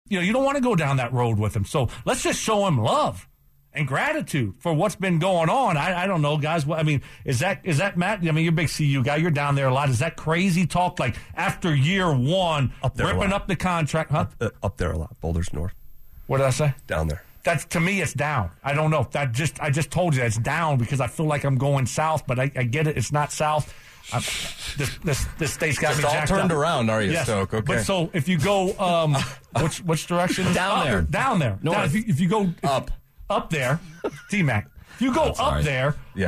you don't want to go down that road with him. So let's just show him love and gratitude for what's been going on. I don't know, guys. I mean, is that Matt? I mean, you're a big CU guy. You're down there a lot. Is that crazy talk? Like after year one, ripping up the contract, huh? Up there a lot. Boulders North. What did I say? Down there. That's, to me, it's down. I don't know. I just told you it's down because I feel like I'm going south, but I get it. It's not south. This state's got just me jacked all turned up. around, are you, yes. Stoke? Okay. But so if you go, which direction? Down there. Down there. North. If you go up there, T-Mac. If you go up there, you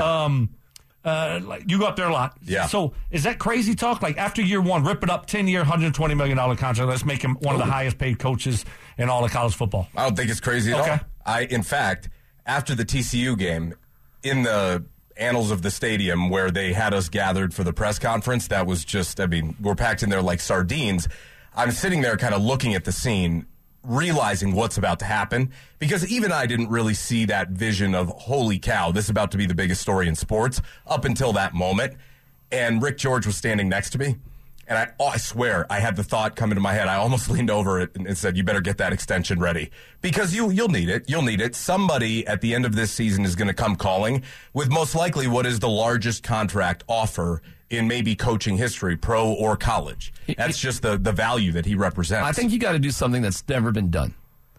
go up there a lot. Yeah. So is that crazy talk? Like after year one, rip it up, 10-year, $120 million contract. Let's make him one of the highest paid coaches in all of college football. I don't think it's crazy at all. In fact, after the TCU game, in the annals of the stadium where they had us gathered for the press conference, that was just, I mean, we're packed in there like sardines. I'm sitting there kind of looking at the scene, realizing what's about to happen, because even I didn't really see that vision of, holy cow, this is about to be the biggest story in sports up until that moment. And Rick George was standing next to me. And I swear, I had the thought come into my head. I almost leaned over it and said, you better get that extension ready. Because you'll need it. You'll need it. Somebody at the end of this season is going to come calling with most likely what is the largest contract offer in maybe coaching history, pro or college. That's just the value that he represents. I think you got to do something that's never been done.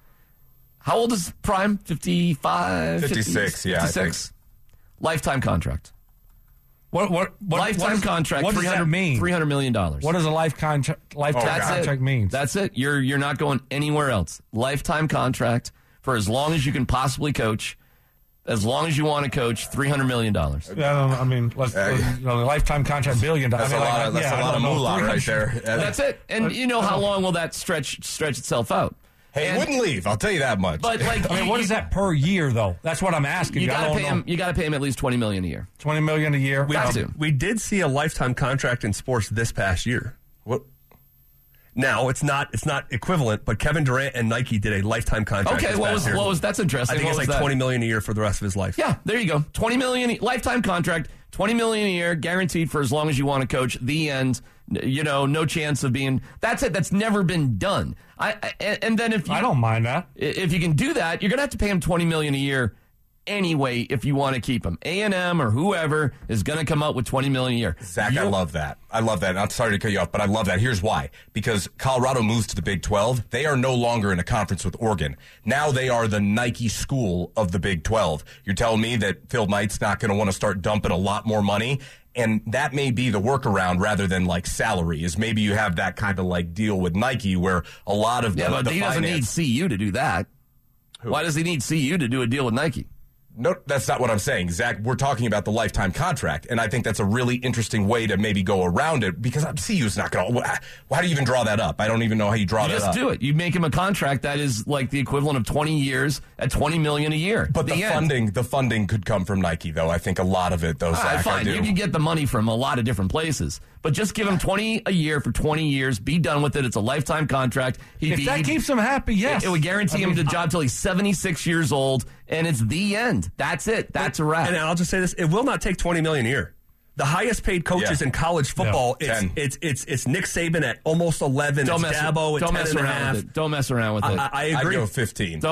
How old is Prime? 55? 56, 50, yeah. 56? Lifetime contract. What lifetime contract? What does that mean? $300 million. What does a lifetime contract mean? That's it. You're not going anywhere else. Lifetime contract for as long as you can possibly coach, as long as you want to coach. $300 million. I mean, lifetime contract, $1 billion. That's a lot of moolah right there. That's it. And you know how long will that stretch itself out? Hey, it wouldn't leave. I'll tell you that much. But like, what is that per year though? That's what I'm asking. You got to pay him. You got to pay him at least $20 million a year. $20 million a year. We did see a lifetime contract in sports this past year. What? Now it's not equivalent, but Kevin Durant and Nike did a lifetime contract. Okay, what was that's interesting. I think it's like $20 million a year for the rest of his life. Yeah, there you go. $20 million lifetime contract, $20 million a year, guaranteed for as long as you want to coach. The end. No chance of being. That's it. That's never been done. And then if you, I don't mind that. If you can do that, you're gonna have to pay him $20 million a year anyway if you want to keep him. A&M or whoever is going to come up with $20 million a year. Zach, I love that. I'm sorry to cut you off, but I love that. Here's why. Because Colorado moves to the Big 12. They are no longer in a conference with Oregon. Now they are the Nike school of the Big 12. You're telling me that Phil Knight's not going to want to start dumping a lot more money? And that may be the workaround rather than like salary, is maybe you have that kind of like deal with Nike where a lot of but he doesn't need CU to do that. Who? Why does he need CU to do a deal with Nike? No, that's not what I'm saying, Zach. We're talking about the lifetime contract, and I think that's a really interesting way to maybe go around it, because CU's not going to. How do you even draw that up? I don't even know how you draw that up. You just do it. You make him a contract that is like the equivalent of 20 years at $20 million a year. But the funding could come from Nike, though. I think a lot of it, though, Zach. Fine. You can get the money from a lot of different places, but just give him 20 a year for 20 years. Be done with it. It's a lifetime contract. If that keeps him happy, yes. It would guarantee him the job till he's 76 years old, and it's the end. That's it. That's a wrap. And I'll just say this: it will not take $20 million a year. The highest paid coaches in college football, it's Nick Saban at almost 11. It's Dabo at 10.5. Don't mess around with it. I agree. I go 15.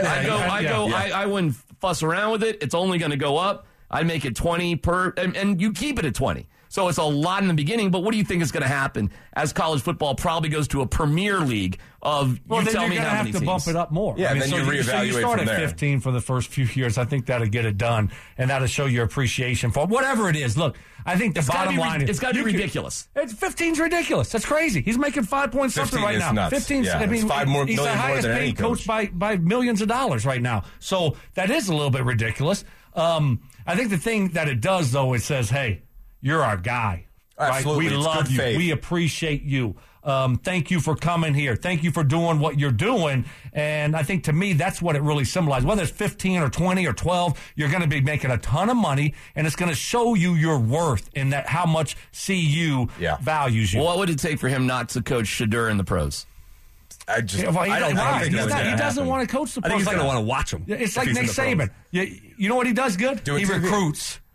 I wouldn't fuss around with it. It's only going to go up. I'd make it 20 per, and you keep it at 20. So it's a lot in the beginning, but what do you think is going to happen as college football probably goes to a premier league of, well, you tell me how many teams? Then you're going to have to bump it up more. Yeah, and then you reevaluate so you start from at there. 15 for the first few years. I think that'll get it done, and that'll show your appreciation for whatever it is. Look, I think the bottom line is... It's got to be ridiculous. 15's ridiculous. That's crazy. He's making 5 point something right now. Nuts. 15's, yeah, I mean, he's the highest paid coach by millions of dollars right now. So that is a little bit ridiculous. I think the thing that it does, though, it says, hey, you're our guy. Absolutely. Right? We love you. Faith. We appreciate you. Thank you for coming here. Thank you for doing what you're doing. And I think, to me, that's what it really symbolizes. Whether it's 15 or 20 or 12, you're going to be making a ton of money, and it's going to show you your worth in that how much CU values you. Well, what would it take for him not to coach Shadur in the pros? I don't think he doesn't want to coach the pros. I think he's going to want to watch him. It's like Nick Saban. You know what he does good? He recruits.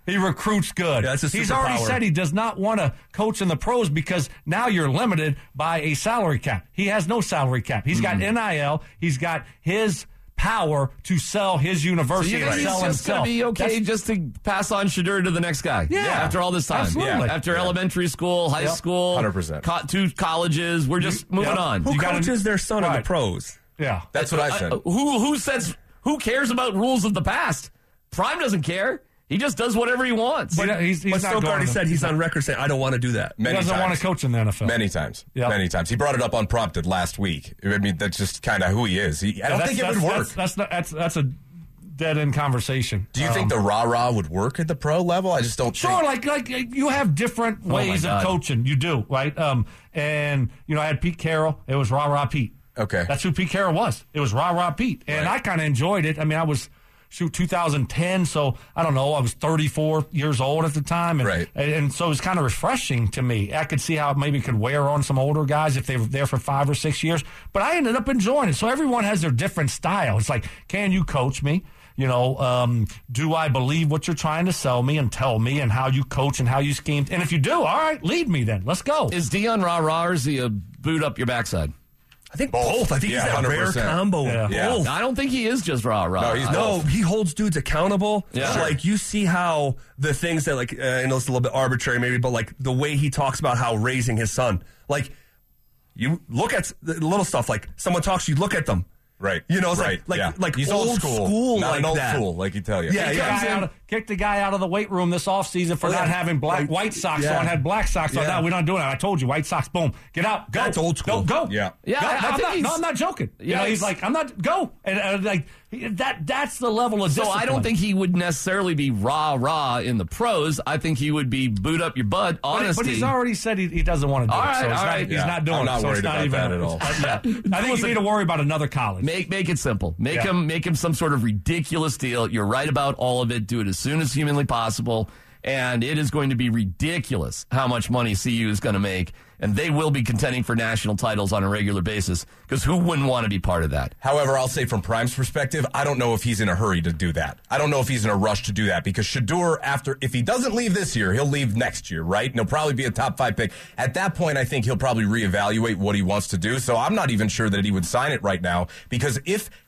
He recruits good. Yeah, he's already said he does not want to coach in the pros because now you're limited by a salary cap. He has no salary cap. He's got NIL. He's got his power to sell his university and sell himself. He's just going to be okay just to pass on Shedeur to the next guy. Yeah. After all this time. Absolutely. After elementary school, high school. 100%. 2 colleges. We're just moving on. Who coaches their son in the pros? Yeah. That's what I said. Who cares about rules of the past? Prime doesn't care. He just does whatever he wants. But Stoke already said he's on record saying, I don't want to do that. He doesn't want to coach in the NFL. Many times. He brought it up unprompted last week. I mean, that's just kind of who he is. I don't think it would work. That's a dead-end conversation. Do you think the rah-rah would work at the pro level? I just don't think. Sure, like you have different ways of coaching. You do, right? And, I had Pete Carroll. It was rah-rah Pete. Okay. That's who Pete Carroll was. It was rah-rah Pete. And I kind of enjoyed it. I mean, I was... 2010, so I don't know, I was 34 years old at the time, and so it was kind of refreshing to me. I could see how it maybe could wear on some older guys if they were there for 5 or 6 years, but I ended up enjoying it. So everyone has their different style. It's like, can you coach me? Do I believe what you're trying to sell me and tell me and how you coach and how you scheme? And if you do, all right, lead me then. Let's go. Is Deion rah-rah or is he a boot up your backside? I think both. I think he's that 100%. Rare combo of both. I don't think he is just rah-rah. He holds dudes accountable. Yeah. So, you see how the things that, I know it's a little bit arbitrary maybe, but, the way he talks about how raising his son. You look at the little stuff, someone talks, you look at them. Right. It's he's old school not like an old that. School, like you tell you. Kicked the guy out of the weight room this offseason for not having white socks on, had black socks on. No, we're not doing that. I told you, white socks, boom. Get out. Go. That's old school. Go. Yeah. I'm not joking. He's like, I'm not, go. And that's the level of discipline. So I don't think he would necessarily be rah-rah in the pros. I think he would be boot up your butt, honesty. But he's already said he doesn't want to do it. He's not doing it. I'm not worried about that at all. I think you need to worry about another college. Make it simple. Make him some sort of ridiculous deal. You're right about all of it. Do it as soon as humanly possible. And it is going to be ridiculous how much money CU is going to make. And they will be contending for national titles on a regular basis because who wouldn't want to be part of that? However, I'll say from Prime's perspective, I don't know if he's in a hurry to do that. I don't know if he's in a rush to do that because Shedeur, if he doesn't leave this year, he'll leave next year, right? And he'll probably be a top 5 pick. At that point, I think he'll probably reevaluate what he wants to do. So I'm not even sure that he would sign it right now because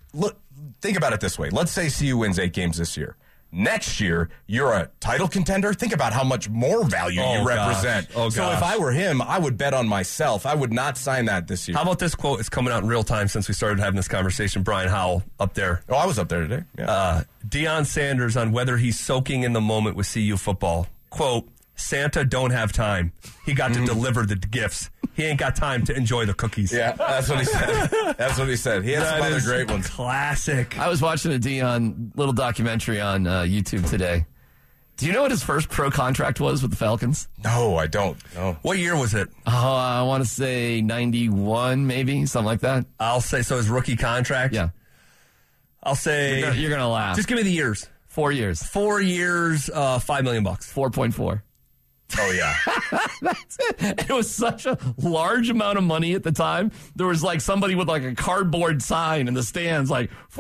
think about it this way. Let's say CU wins 8 games this year. Next year, you're a title contender. Think about how much more value you represent. So if I were him, I would bet on myself. I would not sign that this year. How about this quote? It's coming out in real time since we started having this conversation. Brian Howell up there. Oh, I was up there today. Yeah. Deion Sanders on whether he's soaking in the moment with CU football. Quote, Santa don't have time. He got to deliver the gifts. He ain't got time to enjoy the cookies. Yeah, that's what he said. He had some other great ones. Classic. I was watching a Deion little documentary on YouTube today. Do you know what his first pro contract was with the Falcons? No, I don't. No. What year was it? I want to say 91, maybe, something like that. I'll say, so his rookie contract? Yeah. I'll say... You're going to laugh. Just give me the years. 4 years. 4 years, $5 million. 4.4. Oh, yeah. That's it. It was such a large amount of money at the time. There was somebody with a cardboard sign in the stands,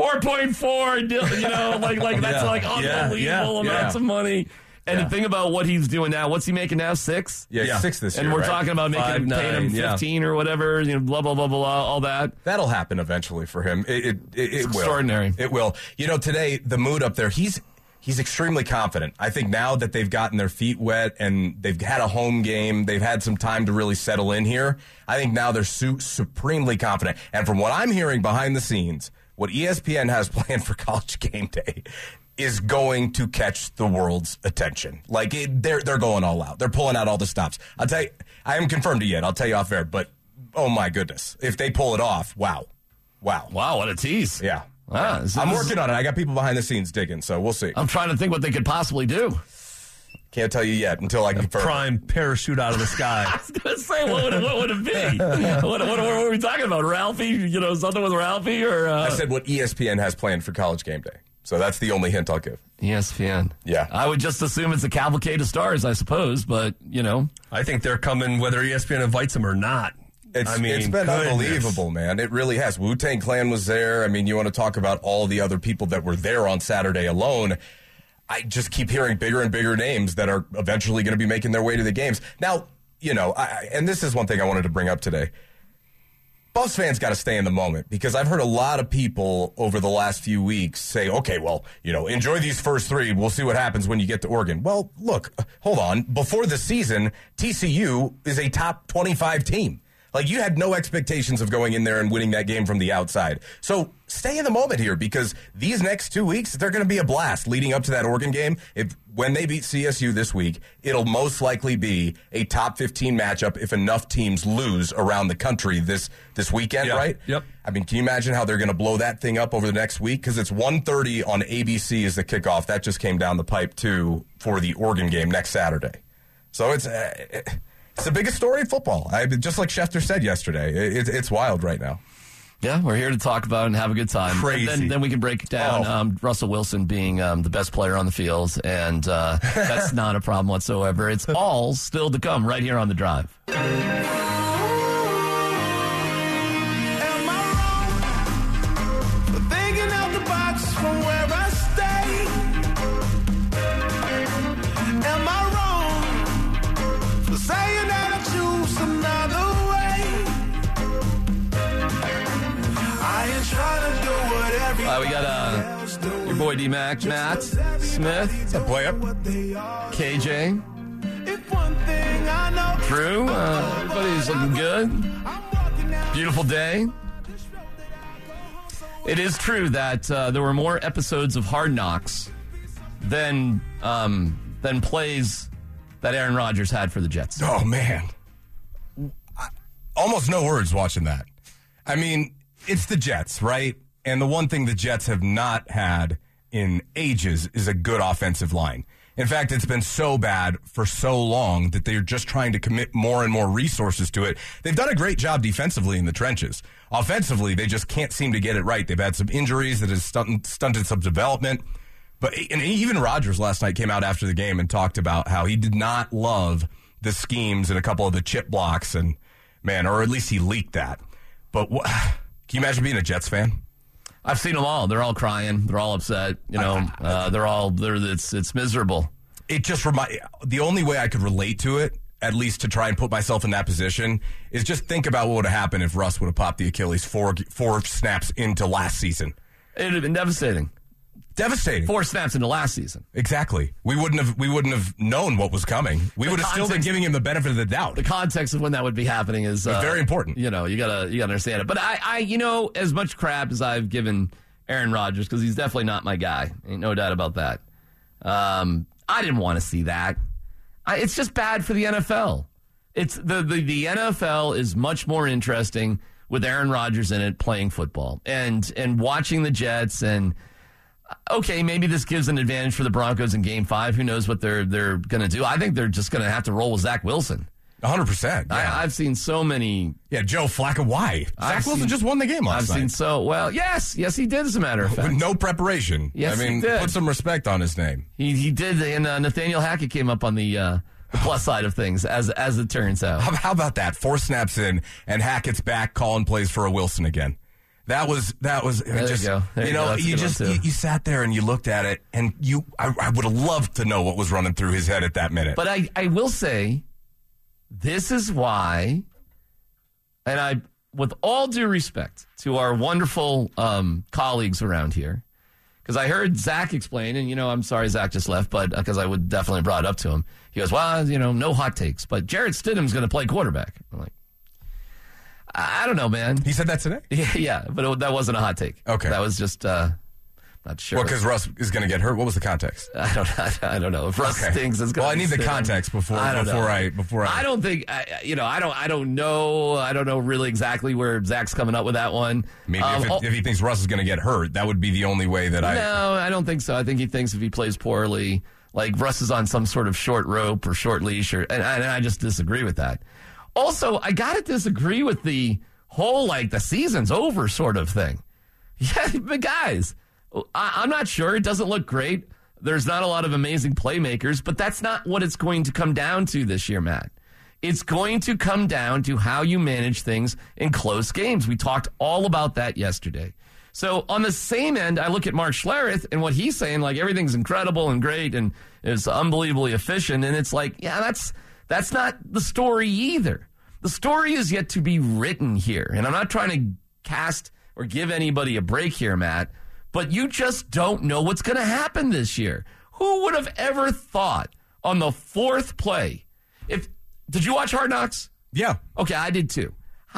4.4, that's unbelievable amounts of money. And the thing about what he's doing now, what's he making now? 6? Yeah, 6 this year. And we're talking about paying him 15 or whatever, blah, blah, blah, blah, all that. That'll happen eventually for him. It will. Extraordinary. It will. Today, the mood up there, He's extremely confident. I think now that they've gotten their feet wet and they've had a home game, they've had some time to really settle in here. I think now they're supremely confident. And from what I'm hearing behind the scenes, what ESPN has planned for College Game Day is going to catch the world's attention. They're going all out. They're pulling out all the stops. I'll tell you, I haven't confirmed it yet. I'll tell you off air, but oh my goodness. If they pull it off, wow. Wow, what a tease. Yeah. I'm working on it. I got people behind the scenes digging, so we'll see. I'm trying to think what they could possibly do. Can't tell you yet until I confirm. Prime parachute out of the sky. I was going to say, what would it be? what are we talking about? Ralphie? Something with Ralphie? Or I said what ESPN has planned for College Game Day. So that's the only hint I'll give. ESPN. Yeah. I would just assume it's a cavalcade of stars, I suppose, but, I think they're coming whether ESPN invites them or not. It's been unbelievable, man. It really has. Wu-Tang Clan was there. You want to talk about all the other people that were there on Saturday alone. I just keep hearing bigger and bigger names that are eventually going to be making their way to the games. Now, and this is one thing I wanted to bring up today. Buffs fans got to stay in the moment, because I've heard a lot of people over the last few weeks say, okay, well, enjoy these first 3. We'll see what happens when you get to Oregon. Well, look, hold on. Before the season, TCU is a top 25 team. Like, you had no expectations of going in there and winning that game from the outside. So stay in the moment here, because these next 2 weeks, they're going to be a blast leading up to that Oregon game. When they beat CSU this week, it'll most likely be a top 15 matchup if enough teams lose around the country this weekend, right? Yep. I mean, can you imagine how they're going to blow that thing up over the next week? Because it's 1:30 on ABC is the kickoff. That just came down the pipe, too, for the Oregon game next Saturday. So it's the biggest story in football. Just like Schefter said yesterday, it's wild right now. Yeah, we're here to talk about it and have a good time. Crazy. Then we can break it down. Russell Wilson being the best player on the field, and that's not a problem whatsoever. It's all still to come right here on The Drive. We got your boy D-Mac, Matt Smith. What's up, play up? KJ. Drew. Everybody's looking good. Beautiful day. It is true that there were more episodes of Hard Knocks than plays that Aaron Rodgers had for the Jets. Oh, man. Almost no words watching that. I mean, it's the Jets, right? And the one thing the Jets have not had in ages is a good offensive line. In fact, it's been so bad for so long that they're just trying to commit more and more resources to it. They've done a great job defensively in the trenches. Offensively, they just can't seem to get it right. They've had some injuries that has stunted some development. And even Rodgers last night came out after the game and talked about how he did not love the schemes and a couple of the chip blocks, and or at least he leaked that. But can you imagine being a Jets fan? I've seen them all. They're all crying. They're all upset. It's miserable. It just the only way I could relate to it, at least to try and put myself in that position, is just think about what would have happened if Russ would have popped the Achilles four snaps into last season. It would have been devastating. Devastating. 4 snaps into last season. Exactly. We wouldn't have known what was coming. We would have still been giving him the benefit of the doubt. The context of when that would be happening is very important. You gotta understand it. But I as much crap as I've given Aaron Rodgers, because he's definitely not my guy, ain't no doubt about that. I didn't want to see that. It's just bad for the NFL. It's the NFL is much more interesting with Aaron Rodgers in it playing football and watching the Jets and. Okay, maybe this gives an advantage for the Broncos in Game 5. Who knows what they're going to do? I think they're just going to have to roll with Zach Wilson. 100%. Yeah. I've seen so many. Yeah, Joe Flacco. Why? Zach Wilson just won the game last night. Yes, he did. As a matter of fact, with no preparation. Yes, he did. Put some respect on his name. He did, and Nathaniel Hackett came up on the plus side of things, as it turns out. How about that? 4 snaps in, and Hackett's back calling plays for a Wilson again. That was just, you sat there and you looked at it, and I would have loved to know what was running through his head at that minute. But I will say, this is why, and with all due respect to our wonderful colleagues around here, because I heard Zach explain, and I'm sorry Zach just left, but because I would definitely brought it up to him. He goes, well, no hot takes, but Jarrett Stidham's going to play quarterback. I'm like, I don't know, man. He said that today? Yeah, but that wasn't a hot take. Okay. That was just, not sure. Well, because Russ is going to get hurt. What was the context? I don't know. If Russ stinks, it's going to Well, I need the context before I don't think, I don't know. I don't know really exactly where Zach's coming up with that one. I mean, if he thinks Russ is going to get hurt, that would be the only way that No, I don't think so. I think he thinks if he plays poorly, like Russ is on some sort of short rope or short leash, and I just disagree with that. Also, I got to disagree with the whole, the season's over sort of thing. Yeah, but guys, I'm not sure. It doesn't look great. There's not a lot of amazing playmakers, but that's not what it's going to come down to this year, Matt. It's going to come down to how you manage things in close games. We talked all about that yesterday. So on the same end, I look at Mark Schlereth and what he's saying, like everything's incredible and great and is unbelievably efficient. And it's like, yeah, that's not the story either. The story is yet to be written here. And I'm not trying to cast or give anybody a break here, Matt, but you just don't know what's going to happen this year. Who would have ever thought on the fourth play? Did you watch Hard Knocks? Yeah. Okay, I did too.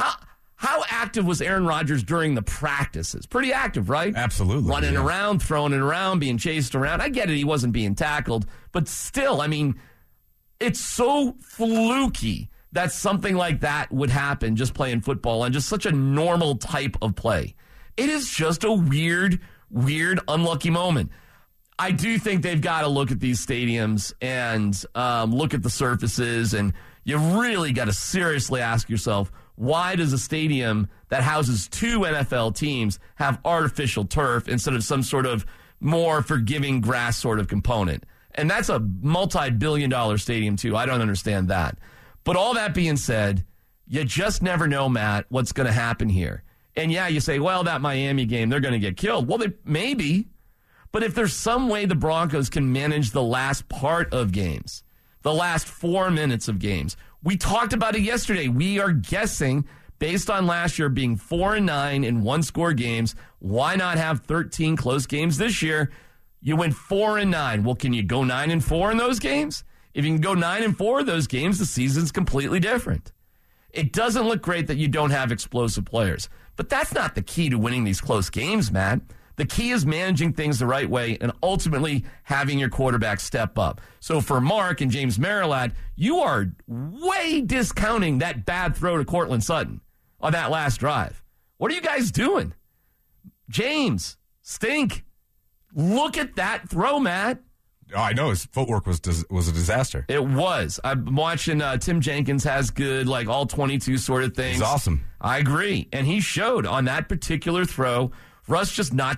How active was Aaron Rodgers during the practices? Pretty active, right? Absolutely. Running around, throwing it around, being chased around. I get it, he wasn't being tackled, but still, I mean, it's so fluky that something like that would happen just playing football and just such a normal type of play. It is just a weird, unlucky moment. I do think they've got to look at these stadiums and look at the surfaces, and you really got to seriously ask yourself, why does a stadium that houses 2 NFL teams have artificial turf instead of some sort of more forgiving grass sort of component? And that's a multi-billion-dollar stadium, too. I don't understand that. But all that being said, you just never know, Matt, what's going to happen here. And yeah, you say, well, that Miami game, they're going to get killed. Well, maybe. But if there's some way the Broncos can manage the last part of games, the last 4 minutes of games, we talked about it yesterday. We are guessing, based on last year being 4-9 in one-score games, why not have 13 close games this year? You went 4-9. Well, can you go 9-4 in those games? If you can go 9-4 in those games, the season's completely different. It doesn't look great that you don't have explosive players. But that's not the key to winning these close games, Matt. The key is managing things the right way and ultimately having your quarterback step up. So for Mark and James Marilat, you are way discounting that bad throw to Courtland Sutton on that last drive. What are you guys doing? James, stink. Look at that throw, Matt. Oh, I know his footwork was a disaster. It was. I'm watching Tim Jenkins has good, like all 22 sort of things. He's awesome. I agree. And he showed on that particular throw, Russ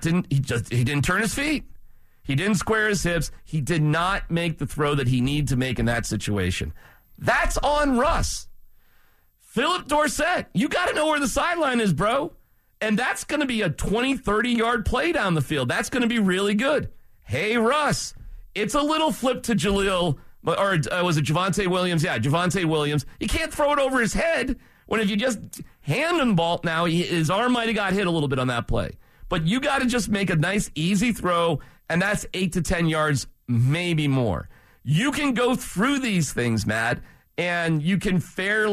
didn't turn his feet. He didn't square his hips. He did not make the throw that he needed to make in that situation. That's on Russ. Philip Dorsett, you got to know where the sideline is, bro. And that's going to be a 20, 30-yard play down the field. That's going to be really good. Hey, Russ, it's a little flip to Jaleel, or was it Javonte Williams? Yeah, Javonte Williams. You can't throw it over his head when if you just hand him the ball now, his arm might have got hit a little bit on that play. But you got to just make a nice, easy throw, and that's 8 to 10 yards, maybe more. You can go through these things, Matt, and you don't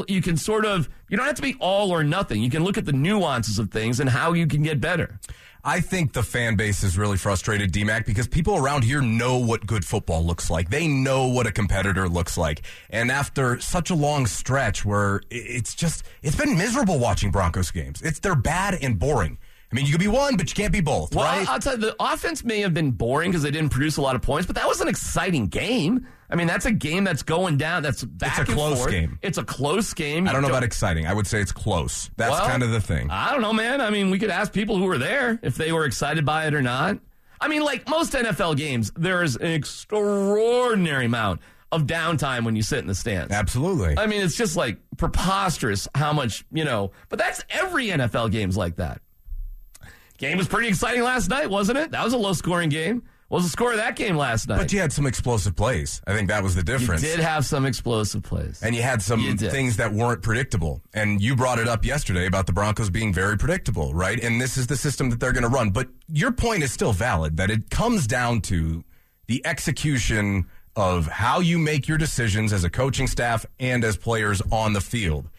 have to be all or nothing. You can look at the nuances of things and how you can get better. I think the fan base is really frustrated, D-Mac, because people around here know what good football looks like. They know what a competitor looks like. And after such a long stretch where it's been miserable watching Broncos games. They're bad and boring. I mean, you could be one, but you can't be both, right? I'll tell you, the offense may have been boring because they didn't produce a lot of points, but that was an exciting game. I mean, that's a game that's going down. That's back and forth. It's a close game. It's a close game. I don't know about exciting. I would say it's close. That's kind of the thing. I don't know, man. I mean, we could ask people who were there if they were excited by it or not. I mean, like most NFL games, there is an extraordinary amount of downtime when you sit in the stands. Absolutely. I mean, it's just like preposterous how much, but that's every NFL game's like that. Game was pretty exciting last night, wasn't it? That was a low-scoring game. What was the score of that game last night? But you had some explosive plays. I think that was the difference. You did have some explosive plays. And you had some things that weren't predictable. And you brought it up yesterday about the Broncos being very predictable, right? And this is the system that they're going to run. But your point is still valid, that it comes down to the execution of how you make your decisions as a coaching staff and as players on the field.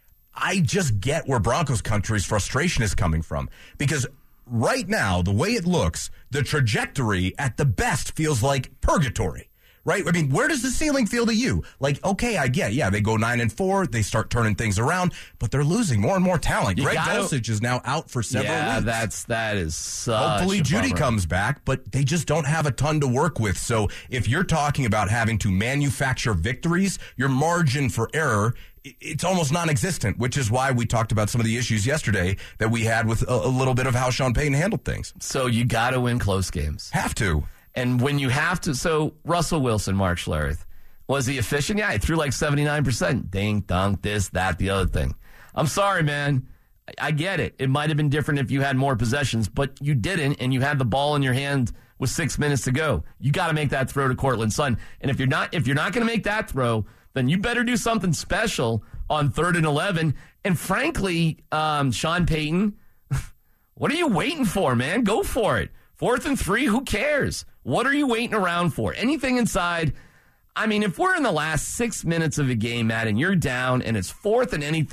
I just get where Broncos country's frustration is coming from. Because right now, the way it looks, the trajectory at the best feels like purgatory, right? I mean, where does the ceiling feel to you? Like, okay, I get, they go 9-4, they start turning things around, but they're losing more and more talent. Greg Dulcich is now out for several weeks. that is such Hopefully Judy comes back, but they just don't have a ton to work with. So if you're talking about having to manufacture victories, your margin for error, it's almost non-existent, which is why we talked about some of the issues yesterday that we had with a little bit of how Sean Payton handled things. So you got to win close games. Have to. And when you have to, so Russell Wilson, Mark Schlereth, was he efficient? Yeah, he threw like 79%. Ding, dunk, this, that, the other thing. I'm sorry, man. I get it. It might have been different if you had more possessions, but you didn't, and you had the ball in your hand with 6 minutes to go. You got to make that throw to Cortland Sutton. And if you're not going to make that throw, then you better do something special on 3rd and 11. And frankly, Sean Payton, what are you waiting for, man? Go for it. 4th and 3, who cares? What are you waiting around for? Anything inside? I mean, if we're in the last 6 minutes of a game, Matt, and you're down and it's 4th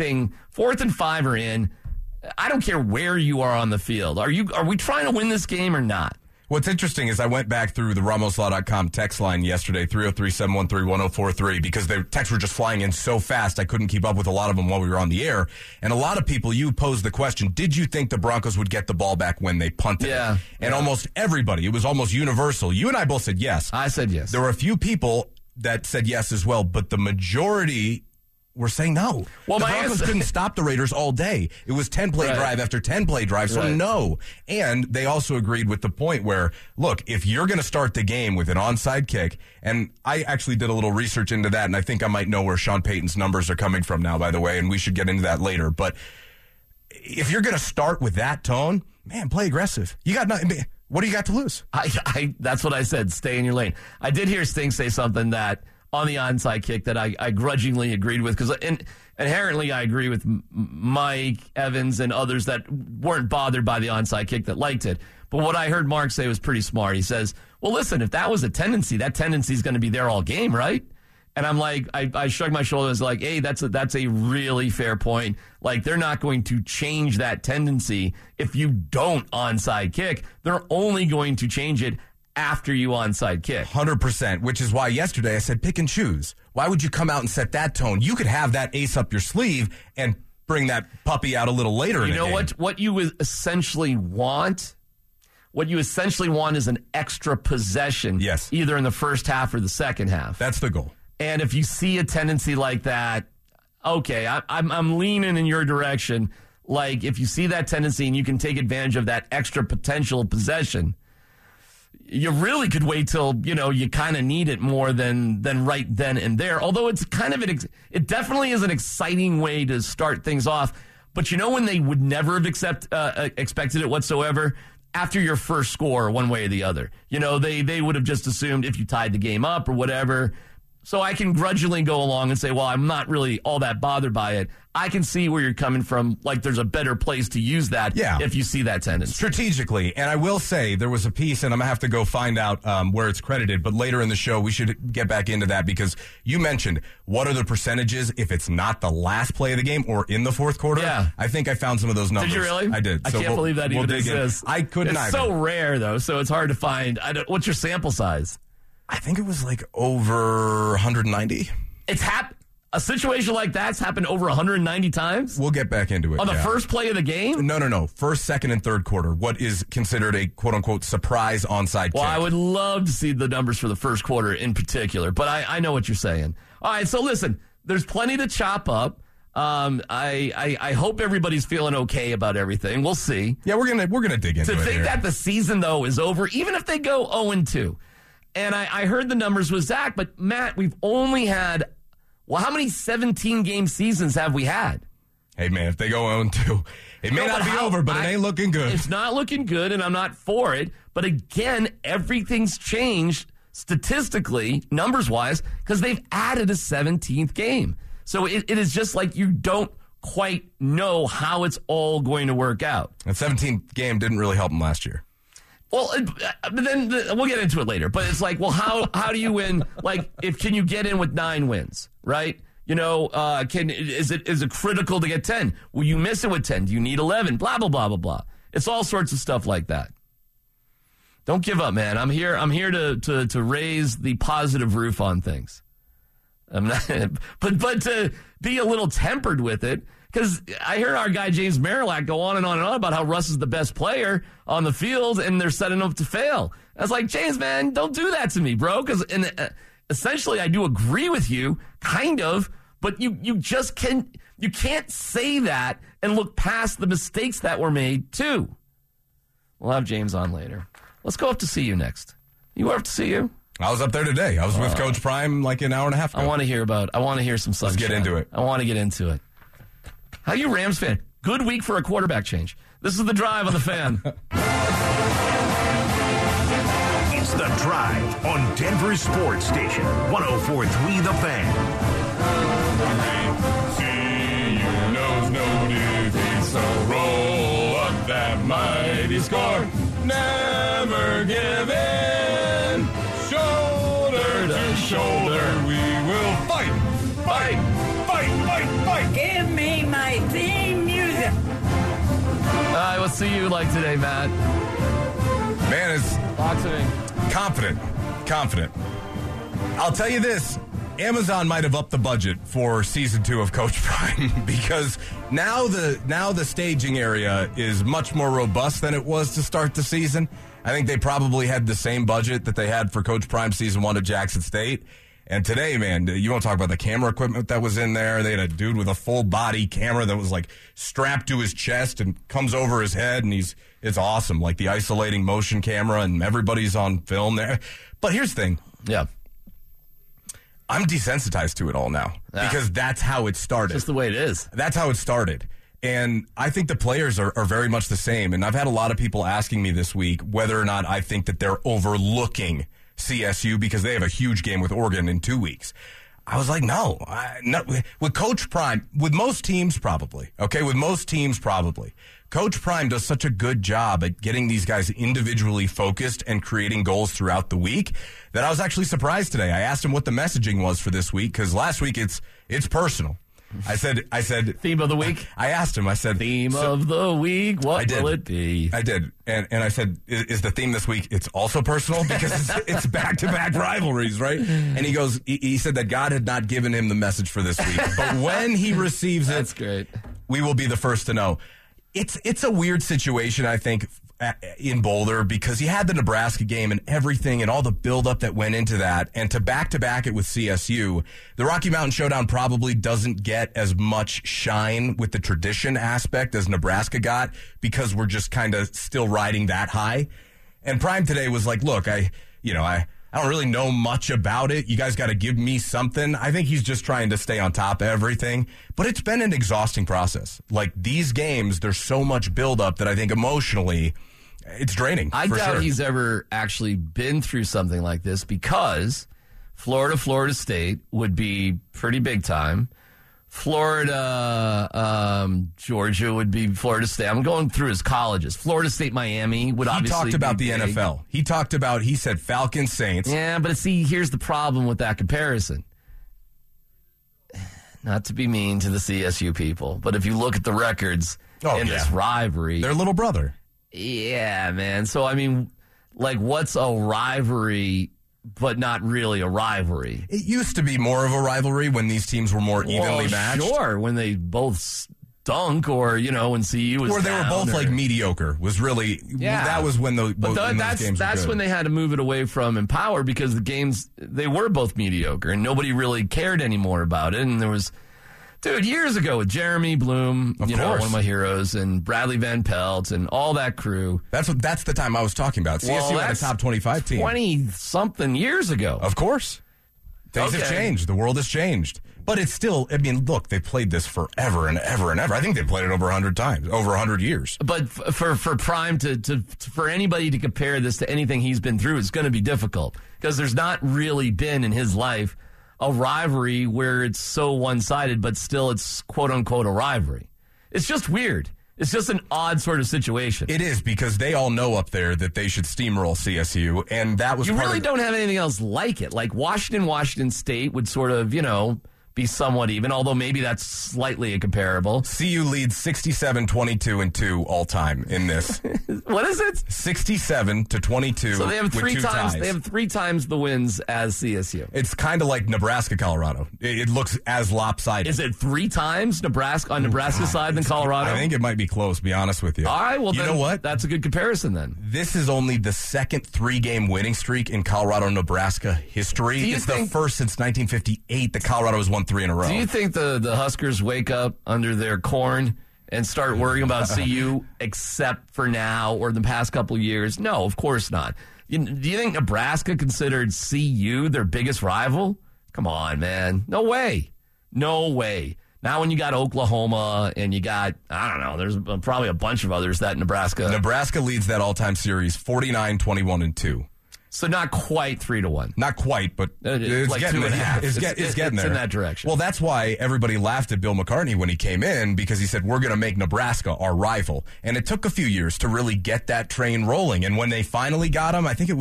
and 5 are in, I don't care where you are on the field. Are we trying to win this game or not? What's interesting is I went back through the RamosLaw.com text line yesterday, 303-713-1043, because the texts were just flying in so fast I couldn't keep up with a lot of them while we were on the air. And a lot of people, you posed the question, did you think the Broncos would get the ball back when they punted? Yeah. And almost everybody, it was almost universal. You and I both said yes. I said yes. There were a few people that said yes as well, but the majority were saying no. Well, the Broncos couldn't stop the Raiders all day. It was 10-play drive after 10-play drive, so no. And they also agreed with the point where, look, if you're going to start the game with an onside kick, and I actually did a little research into that, and I think I might know where Sean Payton's numbers are coming from now, by the way, and we should get into that later. But if you're going to start with that tone, man, play aggressive. You got nothing. What do you got to lose? That's what I said. Stay in your lane. I did hear Sting say something that on the onside kick that I grudgingly agreed with, because inherently I agree with Mike Evans and others that weren't bothered by the onside kick that liked it. But what I heard Mark say was pretty smart. He says, well, listen, if that was a tendency, that tendency is going to be there all game, right? And I'm like, I shrugged my shoulders like, hey, that's a really fair point. Like, they're not going to change that tendency if you don't onside kick. They're only going to change it after you onside kick. 100%, which is why yesterday I said pick and choose. Why would you come out and set that tone? You could have that ace up your sleeve and bring that puppy out a little later. You know what you essentially want? What you essentially want is an extra possession. Yes. Either in the first half or the second half. That's the goal. And if you see a tendency like that, okay, I'm leaning in your direction. Like, if you see that tendency and you can take advantage of that extra potential possession, you really could wait till, you kind of need it more than right then and there. Although it's kind of it definitely is an exciting way to start things off. But when they would never have expected it whatsoever? After your first score, one way or the other. They would have just assumed if you tied the game up or whatever. So I can grudgingly go along and say, well, I'm not really all that bothered by it. I can see where you're coming from. Like, there's a better place to use that if you see that tendency. Strategically. And I will say there was a piece, and I'm going to have to go find out where it's credited, but later in the show we should get back into that, because you mentioned what are the percentages if it's not the last play of the game or in the fourth quarter. Yeah. I think I found some of those numbers. Did you really? I did. I can't believe that even exists. I couldn't either. It's so rare, though, so it's hard to find. What's your sample size? I think it was like over 190. A situation like that's happened over 190 times? We'll get back into it. On the first play of the game? No. First, second, and third quarter. What is considered a quote-unquote surprise onside kick? Well, I would love to see the numbers for the first quarter in particular, but I know what you're saying. All right, so listen, there's plenty to chop up. I hope everybody's feeling okay about everything. We'll see. Yeah, we're gonna dig into it. To think that the season, though, is over, even if they go 0-2. And I heard the numbers with Zach, but Matt, we've only had, how many 17-game seasons have we had? Hey, man, if they go 0-2, it may not be over, but it ain't looking good. It's not looking good, and I'm not for it. But again, everything's changed statistically, numbers-wise, because they've added a 17th game. So it is just like you don't quite know how it's all going to work out. That 17th game didn't really help them last year. Well, but then we'll get into it later. But it's like, well, how do you win? Like, can you get in with 9 wins, right? Is it critical to get 10? Will you miss it with 10? Do you need 11? Blah blah blah blah blah. It's all sorts of stuff like that. Don't give up, man. I'm here to raise the positive roof on things. I'm not, but to be a little tempered with it. Because I heard our guy James Marillac go on and on and on about how Russ is the best player on the field and they're setting up to fail. I was like, James, man, don't do that to me, bro. Because essentially, I do agree with you, kind of, but you can't say that and look past the mistakes that were made too. We'll have James on later. Let's go up to CU next. You were up to CU? I was up there today. I was with Coach Prime like an hour and a half ago. I want to hear some sunshine. Let's get into it. I want to get into it. How you Rams fan? Good week for a quarterback change. This is The Drive on The Fan. It's The Drive on Denver Sports Station, 104.3 The Fan. CU knows no defeat, so roll up that mighty score. Never give in. Shoulder to shoulder, we will fight, fight, fight, fight, fight. Give me my theme music. All right, what's CU like today, Matt? Man is Boxing. confident. I'll tell you this. Amazon might have upped the budget for season 2 of Coach Prime because now the staging area is much more robust than it was to start the season. I think they probably had the same budget that they had for Coach Prime season 1 at Jackson State. And today, man, you want to talk about the camera equipment that was in there? They had a dude with a full body camera that was like strapped to his chest and comes over his head, and it's awesome. Like the isolating motion camera, and everybody's on film there. But here's the thing. Yeah. I'm desensitized to it all now because that's how it started. Just the way it is. That's how it started. And I think the players are very much the same. And I've had a lot of people asking me this week whether or not I think that they're overlooking CSU because they have a huge game with Oregon in 2 weeks. I was like, no. With Coach Prime, with most teams probably, okay? With most teams probably. Coach Prime does such a good job at getting these guys individually focused and creating goals throughout the week that I was actually surprised today. I asked him what the messaging was for this week because last week it's personal. I said theme of the week. I asked him. I said theme of the week. What will it be? I did, and I said, is the theme this week? It's also personal because it's back-to-back rivalries, right? And he goes, he said that God had not given him the message for this week, but when he receives That's great. We will be the first to know. It's a weird situation, I think, in Boulder because he had the Nebraska game and everything and all the buildup that went into that. And to back it with CSU, the Rocky Mountain Showdown probably doesn't get as much shine with the tradition aspect as Nebraska got because we're just kind of still riding that high. And Prime today was like, look, I don't really know much about it. You guys got to give me something. I think he's just trying to stay on top of everything. But it's been an exhausting process. Like, these games, there's so much buildup that I think emotionally it's draining. I doubt he's ever actually been through something like this because Florida State would be pretty big time. Georgia would be Florida State. I'm going through his colleges. Florida State, Miami would obviously be. He talked about the big. NFL. He said Falcons, Saints. Yeah, but see, here's the problem with that comparison. Not to be mean to the CSU people, but if you look at the records this rivalry. Their little brother. Yeah, man. So, I mean, like, what's a rivalry but not really a rivalry? It used to be more of a rivalry when these teams were more evenly matched. Sure, when they both stunk or, when CU was or they were both like mediocre was really, that was when those games were That's good. when they had to move it away from Empower because the games, they were both mediocre and nobody really cared anymore about it. And there was, years ago with Jeremy Bloom, one of my heroes, and Bradley Van Pelt and all that crew. That's the time I was talking about. CSU had a top 25 team. 20-something years ago. Of course. Things have changed. The world has changed. But it's still, I mean, look, they played this forever and ever and ever. I think they played it over 100 times, over 100 years. But for Prime for anybody to compare this to anything he's been through, it's going to be difficult because there's not really been in his life a rivalry where it's so one-sided, but still it's quote-unquote a rivalry. It's just weird. It's just an odd sort of situation. It is because they all know up there that they should steamroll CSU, and that was you really don't have anything else like it. Like Washington State would sort of, be somewhat even, although maybe that's slightly incomparable. CU leads 67-22-2 all time in this. What is it? 67-22. So they have three times. Ties. They have 3 times the wins as CSU. It's kind of like Nebraska, Colorado. It looks as lopsided. Is it 3 times Nebraska on Nebraska's side than Colorado? I think it might be close. Be honest with you. All right. Well, you know what? That's a good comparison then. This is only the second 3-game winning streak in Colorado-Nebraska history. It's the first since 1958 that Colorado has won 3 in a row. Do you think the Huskers wake up under their corn and start worrying about CU except for now or the past couple of years? No, of course not. Do you think Nebraska considered CU their biggest rival? Come on, man. No way. No way. Now when you got Oklahoma and you got, I don't know, there's probably a bunch of others that Nebraska. Nebraska leads that all-time series 49-21-2. So not quite 3-1. Not quite, but it's like getting 2.5. It's getting there. In that direction. Well, that's why everybody laughed at Bill McCartney when he came in, because he said, we're going to make Nebraska our rival. And it took a few years to really get that train rolling. And when they finally got him, I think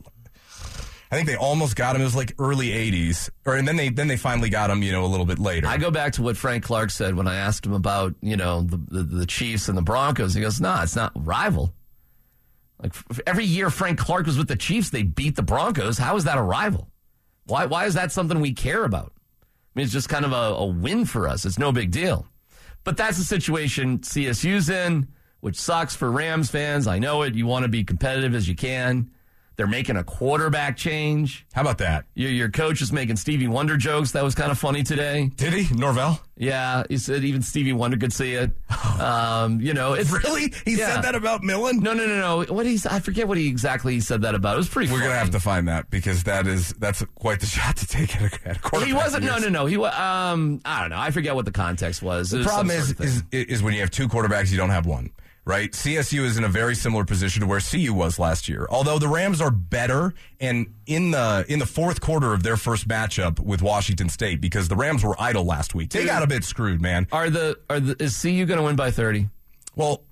they almost got him. It was like early 80s. And then they finally got him, a little bit later. I go back to what Frank Clark said when I asked him about, the Chiefs and the Broncos. He goes, no, it's not rival. Like every year Frank Clark was with the Chiefs, they beat the Broncos. How is that a rival? Why is that something we care about? I mean, it's just kind of a win for us. It's no big deal. But that's the situation CSU's in, which sucks for Rams fans. I know it. You want to be competitive as you can. They're making a quarterback change. How about that? Your coach is making Stevie Wonder jokes. That was kind of funny today. Did he? Norvell? Yeah, he said even Stevie Wonder could see it. It's really? He said that about Millen? No. I forget what he exactly said that about. It was pretty. We're gonna have to find that, because that's quite the shot to take at a quarterback. He wasn't. No. He was. I don't know. I forget what the context was. The problem is when you have two quarterbacks, you don't have one. Right? CSU is in a very similar position to where CU was last year. Although the Rams are better, and in the fourth quarter of their first matchup with Washington State, because the Rams were idle last week. They got a bit screwed, man. Is CU going to win by 30? Well,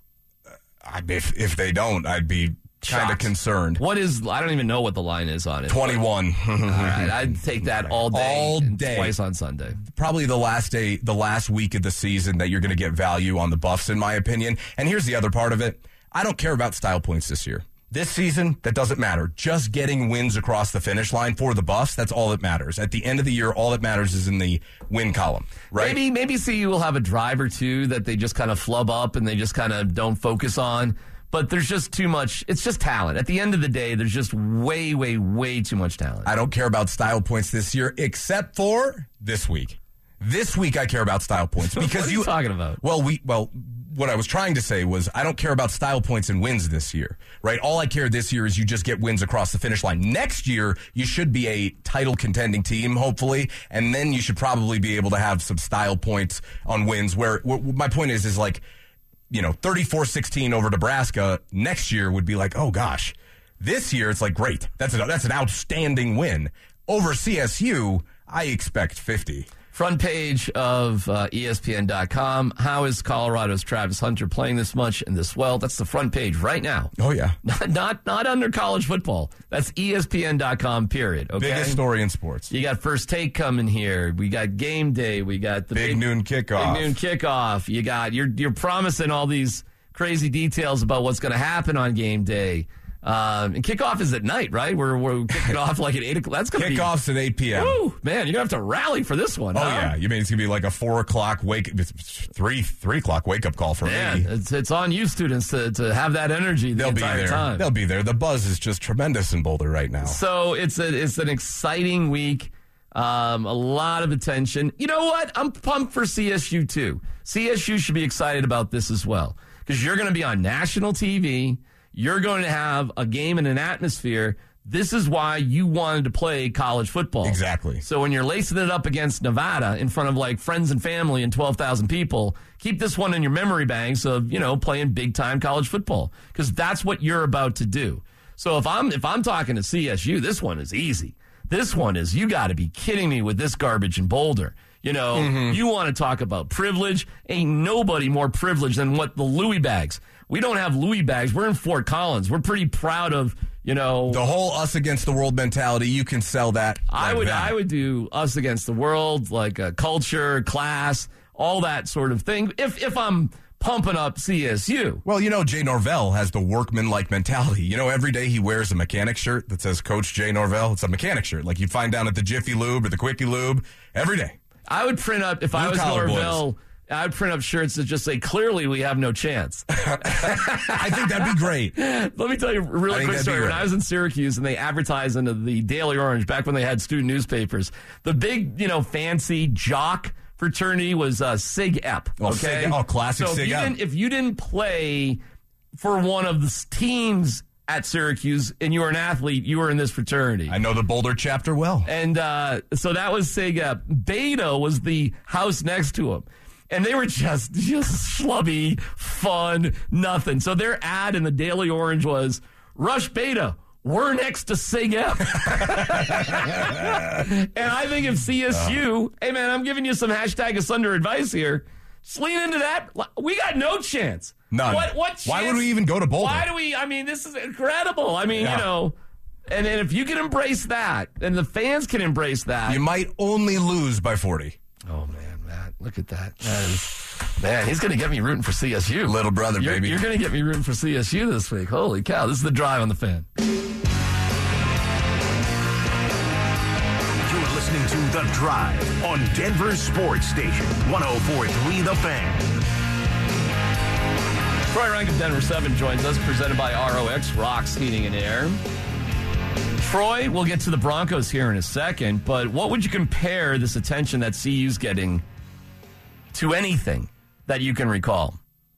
if they don't, I'd be kind of concerned. What is? I don't even know what the line is on it. 21. All right, I'd take that all day. All day. Twice on Sunday. Probably the last week of the season that you're going to get value on the Buffs, in my opinion. And here's the other part of it. I don't care about style points this year. This season, that doesn't matter. Just getting wins across the finish line for the Buffs, that's all that matters. At the end of the year, all that matters is in the win column, right? Maybe CU will have a drive or two that they just kind of flub up and they just kind of don't focus on. But there's just too much. It's just talent. At the end of the day, there's just way, way, way too much talent. I don't care about style points this year, except for this week. This week, I care about style points because what are you talking about? Well, what I was trying to say was I don't care about style points and wins this year, right? All I care this year is you just get wins across the finish line. Next year, you should be a title contending team, hopefully, and then you should probably be able to have some style points on wins. Where my point is like, 34-16 over Nebraska next year would be like, oh gosh. This year it's like, great. That's an outstanding win. Over CSU, I expect 50. Front page of ESPN.com. How is Colorado's Travis Hunter playing this much and this well? That's the front page right now. Oh, yeah. Not under college football. That's ESPN.com, period. Okay? Biggest story in sports. You got First Take coming here. We got Game Day. We got the Big Noon Kickoff. You got, you're promising all these crazy details about what's going to happen on Game Day. And kickoff is at night, right? We're kicking off like at 8 o'clock. That's going to be kickoff's at 8 p.m. Woo, man, you're going to have to rally for this one. Oh, yeah. You mean it's going to be like a 4 o'clock 3 o'clock wake up call for me. It's on you students to have that energy the entire time. They'll be there. The buzz is just tremendous in Boulder right now. So it's an exciting week. A lot of attention. You know what? I'm pumped for CSU too. CSU should be excited about this as well, because you're going to be on national TV. You're going to have a game and an atmosphere. This is why you wanted to play college football. Exactly. So when you're lacing it up against Nevada in front of like friends and family and 12,000 people, keep this one in your memory banks of, playing big time college football, because that's what you're about to do. So if I'm talking to CSU, this one is easy. This one is, you got to be kidding me with this garbage in Boulder. You want to talk about privilege? Ain't nobody more privileged than what the Louis bags. We don't have Louis bags. We're in Fort Collins. We're pretty proud of, the whole us against the world mentality. You can sell that. I would do us against the world, like culture, class, all that sort of thing. If I'm pumping up CSU. Well, Jay Norvell has the workman-like mentality. Every day he wears a mechanic shirt that says Coach Jay Norvell. It's a mechanic shirt like you'd find down at the Jiffy Lube or the Quickie Lube every day. I would print up, if I was Norvell, I would print up shirts that just say, clearly we have no chance. I think that'd be great. Let me tell you a really quick story. When I was in Syracuse and they advertised into the Daily Orange, back when they had student newspapers, the big, fancy jock fraternity was Sig Ep. Okay? Classic Sig Ep. If you didn't play for one of the teams at Syracuse and you were an athlete, you were in this fraternity. I know the Boulder chapter well. And so that was SIG. Beta was the house next to him. And they were just schlubby, fun, nothing. So their ad in the Daily Orange was, Rush Beta, we're next to SIG F. And I think if CSU, hey man, I'm giving you some hashtag Asunder advice here. Just lean into that. We got no chance. None. What chance? Why would we even go to Boulder? Why do we? I mean, this is incredible. I mean, and if you can embrace that, and the fans can embrace that. You might only lose by 40. Oh, man, Matt, look at that. Man, he's going to get me rooting for CSU. Little brother, baby. You're going to get me rooting for CSU this week. Holy cow, this is The Drive on the Fan. You're listening to The Drive on Denver's Sports Station, 104.3 The Fan. Troy Rank of Denver 7 joins us, presented by ROX Rocks Heating and Air. Troy, we'll get to the Broncos here in a second, but what would you compare this attention that CU's getting to anything that you can recall?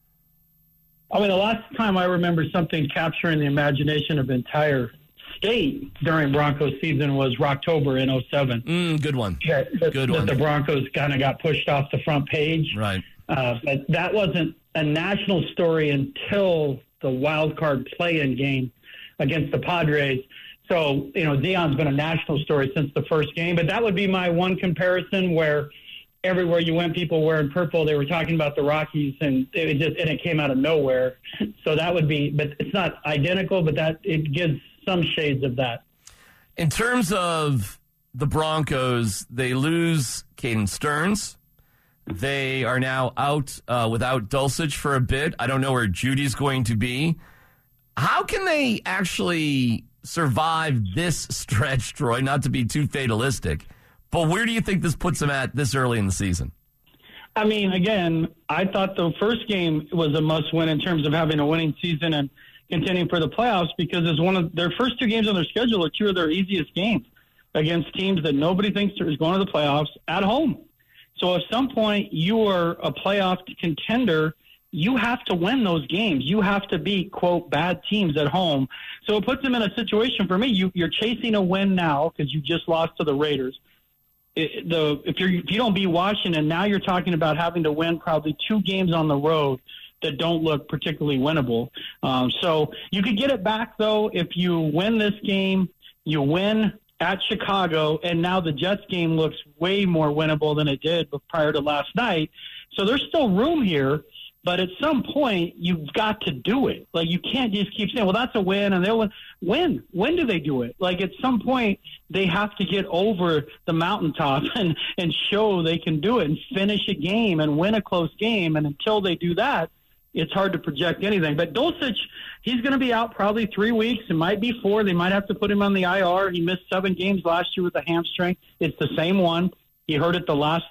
I mean, the last time I remember something capturing the imagination of the entire state during Broncos season was Rocktober in 2007. Good one. Yeah, good one. The Broncos kind of got pushed off the front page. Right. But that wasn't a national story until the wild card play-in game against the Padres. So, Deion's been a national story since the first game. But that would be my one comparison where everywhere you went, people wearing purple. They were talking about the Rockies, and it came out of nowhere. So that would be, but it's not identical, but it gives some shades of that. In terms of the Broncos, they lose Caden Stearns. They are now out without Dulcich for a bit. I don't know where Judy's going to be. How can they actually survive this stretch, Troy? Not to be too fatalistic, but where do you think this puts them at this early in the season? I mean, again, I thought the first game was a must-win in terms of having a winning season and contending for the playoffs, because it's one of their first two games on their schedule are two of their easiest games against teams that nobody thinks is going to the playoffs at home. So at some point you are a playoff contender, you have to win those games. You have to beat, quote, bad teams at home. So it puts them in a situation, for me, you're chasing a win now because you just lost to the Raiders. If you don't beat Washington, now you're talking about having to win probably two games on the road that don't look particularly winnable. So you could get it back, though, if you win this game, you win at Chicago, and now the Jets game looks way more winnable than it did prior to last night. So there's still room here, but at some point you've got to do it. Like, you can't just keep saying, well, that's a win, and they'll win. When do they do it? Like, at some point they have to get over the mountaintop and show they can do it and finish a game and win a close game. And until they do that, it's hard to project anything. But Dulcich, he's going to be out probably 3 weeks. It might be 4. They might have to put him on the IR. He missed 7 games last year with a hamstring. It's the same one. He hurt it the last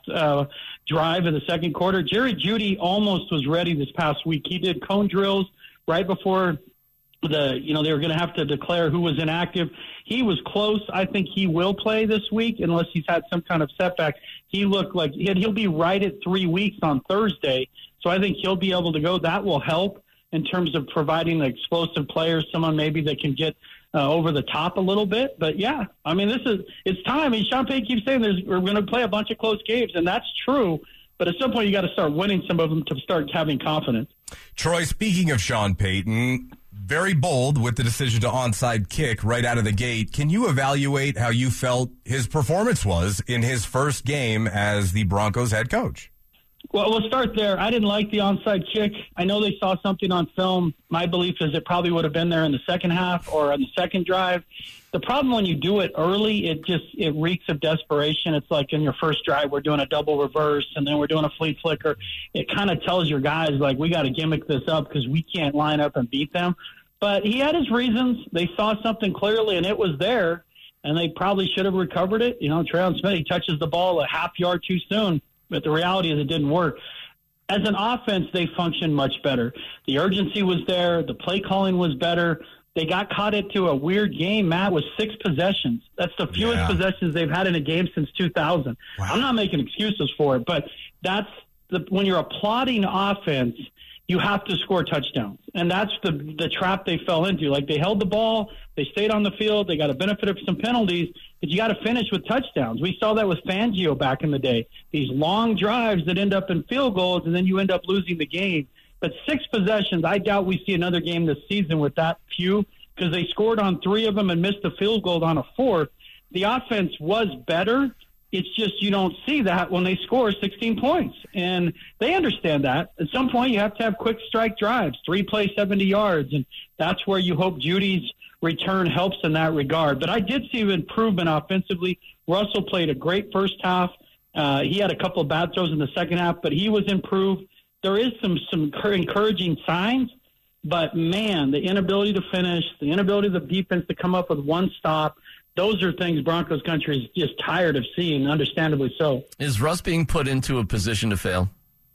drive of the second quarter. Jerry Jeudy almost was ready this past week. He did cone drills right before they were going to have to declare who was inactive. He was close. I think he will play this week unless he's had some kind of setback. He looked like he'll be right at 3 weeks on Thursday. So I think he'll be able to go. That will help in terms of providing explosive players, someone maybe that can get over the top a little bit. But, yeah, I mean, it's time. I mean, Sean Payton keeps saying we're going to play a bunch of close games, and that's true. But at some point you got to start winning some of them to start having confidence. Troy, speaking of Sean Payton, very bold with the decision to onside kick right out of the gate. Can you evaluate how you felt his performance was in his first game as the Broncos head coach? Well, we'll start there. I didn't like the onside kick. I know they saw something on film. My belief is it probably would have been there in the second half or on the second drive. The problem when you do it early, it reeks of desperation. It's like in your first drive, we're doing a double reverse, and then we're doing a flea flicker. It kind of tells your guys, like, we got to gimmick this up because we can't line up and beat them. But he had his reasons. They saw something clearly, and it was there, and they probably should have recovered it. Traylon Smith, he touches the ball a half yard too soon. But the reality is it didn't work. As an offense, they functioned much better. The urgency was there. The play calling was better. They got caught into a weird game, Matt, with 6 possessions. That's the fewest possessions they've had in a game since 2000. Wow. I'm not making excuses for it, but when you're applauding offense, you have to score touchdowns. And that's the trap they fell into. Like, they held the ball, they stayed on the field, they got a benefit of some penalties, but you got to finish with touchdowns. We saw that with Fangio back in the day. These long drives that end up in field goals, and then you end up losing the game. But 6 possessions, I doubt we see another game this season with that few, because they scored on 3 of them and missed a field goal on a 4th. The offense was better. It's just you don't see that when they score 16 points. And they understand that. At some point, you have to have quick strike drives, 3 plays, 70 yards. And that's where you hope Judy's return helps in that regard. But I did see improvement offensively. Russell played a great first half. He had a couple of bad throws in the second half, but he was improved. There is some encouraging signs. But, man, the inability to finish, the inability of the defense to come up with one stop, those are things Broncos country is just tired of seeing, understandably so. Is Russ being put into a position to fail?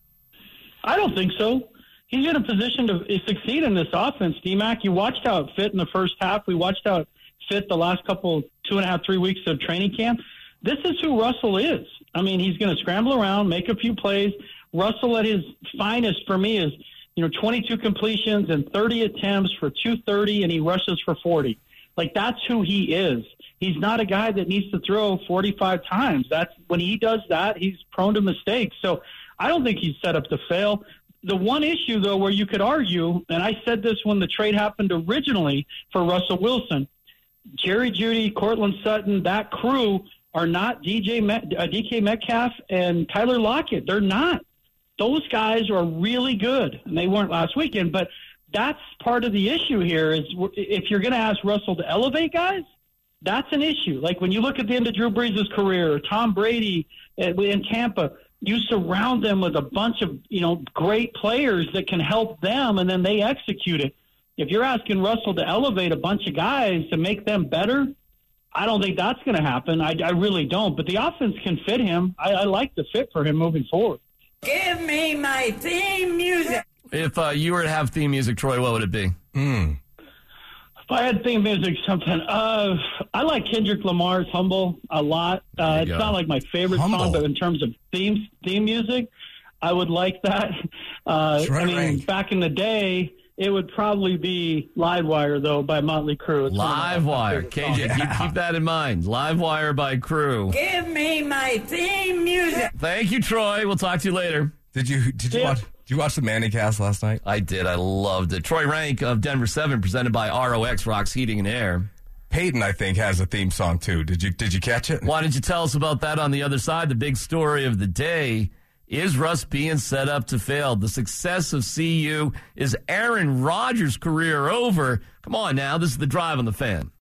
I don't think so. He's in a position to succeed in this offense, D-Mac. You watched how it fit in the first half. We watched how it fit the last couple, 2.5, 3 weeks of training camp. This is who Russell is. I mean, he's going to scramble around, make a few plays. Russell at his finest for me is, 22 completions and 30 attempts for 230, and he rushes for 40. Like, that's who he is. He's not a guy that needs to throw 45 times. That's when he does that, he's prone to mistakes. So I don't think he's set up to fail. The one issue, though, where you could argue, and I said this when the trade happened originally for Russell Wilson, Jerry Jeudy, Cortland Sutton, that crew are not DK Metcalf and Tyler Lockett. They're not. Those guys are really good, and they weren't last weekend. But that's part of the issue here is if you're going to ask Russell to elevate guys, that's an issue. Like when you look at the end of Drew Brees' career, Tom Brady in Tampa, you surround them with a bunch of, great players that can help them, and then they execute it. If you're asking Russell to elevate a bunch of guys to make them better, I don't think that's going to happen. I really don't. But the offense can fit him. I like the fit for him moving forward. Give me my theme music. If you were to have theme music, Troy, what would it be? If I had theme music, something. I like Kendrick Lamar's "Humble" a lot. It's not like my favorite song, but in terms of theme music, I would like that. Back in the day, it would probably be "Livewire," though, by Motley Crue. Livewire, KJ, keep that in mind. "Livewire" by Crue. Give me my theme music. Thank you, Troy. We'll talk to you later. Did you watch the Manning cast last night? I did. I loved it. Troy Rank of Denver 7, presented by ROX Rocks Heating and Air. Peyton, I think, has a theme song, too. Did you catch it? Why don't you tell us about that on the other side? The big story of the day, is Russ being set up to fail? The success of CU, is Aaron Rodgers' career over? Come on now, this is The Drive on the Fan.